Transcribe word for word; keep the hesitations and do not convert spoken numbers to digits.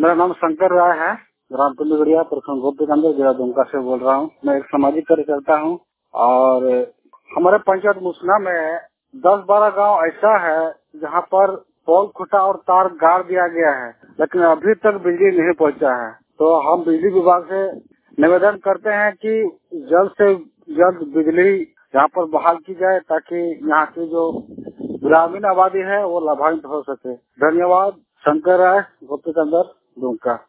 मेरा नाम शंकर राय है। ग्राम पिंडगड़िया, प्रखंड गोपीगंज, जिला दुमका से बोल रहा हूँ। मैं एक सामाजिक कार्यकर्ता हूँ और हमारे पंचायत मुसना में दस बारह गांव ऐसा है जहाँ पर पोल, खुटा और तार गाड़ दिया गया है, लेकिन अभी तक बिजली नहीं पहुँचा है। तो हम बिजली विभाग से निवेदन करते हैं कि जल्द से जल्द बिजली यहाँ पर बहाल की जाए ताकि यहाँ की जो ग्रामीण आबादी है वो लाभान्वित हो सके। धन्यवाद। शंकर राय, गोपीगंज, दुमका।